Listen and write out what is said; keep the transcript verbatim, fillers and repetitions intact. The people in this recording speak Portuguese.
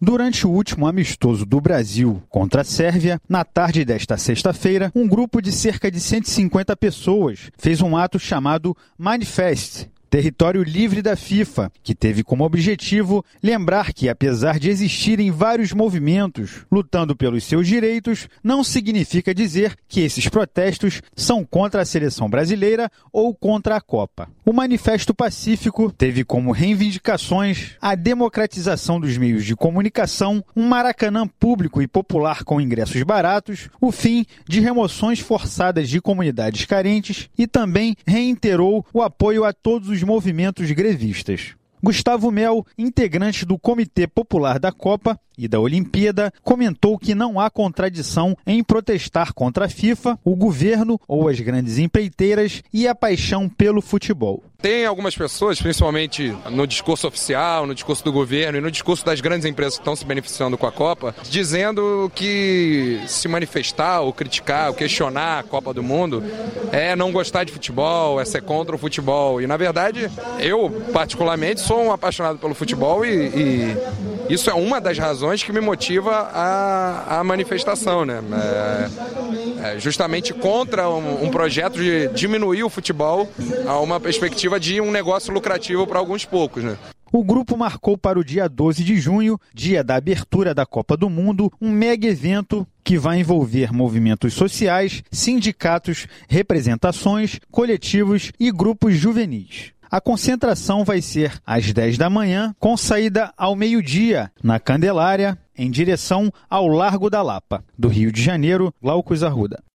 Durante o último amistoso do Brasil contra a Sérvia, na tarde desta sexta-feira, um grupo de cerca de cento e cinquenta pessoas fez um ato chamado Manifest, território livre da FIFA, que teve como objetivo lembrar que, apesar de existirem vários movimentos lutando pelos seus direitos, não significa dizer que esses protestos são contra a seleção brasileira ou contra a Copa. O Manifesto Pacífico teve como reivindicações a democratização dos meios de comunicação, um Maracanã público e popular com ingressos baratos, o fim de remoções forçadas de comunidades carentes e também reiterou o apoio a todos os movimentos grevistas. Gustavo Mel, integrante do Comitê Popular da Copa e da Olimpíada, comentou que não há contradição em protestar contra a FIFA, o governo ou as grandes empreiteiras e a paixão pelo futebol. Tem algumas pessoas, principalmente no discurso oficial, no discurso do governo e no discurso das grandes empresas que estão se beneficiando com a Copa, dizendo que se manifestar ou criticar ou questionar a Copa do Mundo é não gostar de futebol, é ser contra o futebol. E, na verdade, eu, particularmente, sou um apaixonado pelo futebol e, e isso é uma das razões que me motiva a, a manifestação, né? É, é justamente contra um, um projeto de diminuir o futebol a uma perspectiva de um negócio lucrativo para alguns poucos, né? O grupo marcou para o dia doze de junho, dia da abertura da Copa do Mundo, um mega evento que vai envolver movimentos sociais, sindicatos, representações, coletivos e grupos juvenis. A concentração vai ser às dez da manhã, com saída ao meio-dia, na Candelária, em direção ao Largo da Lapa. Do Rio de Janeiro, Glaucus Arruda.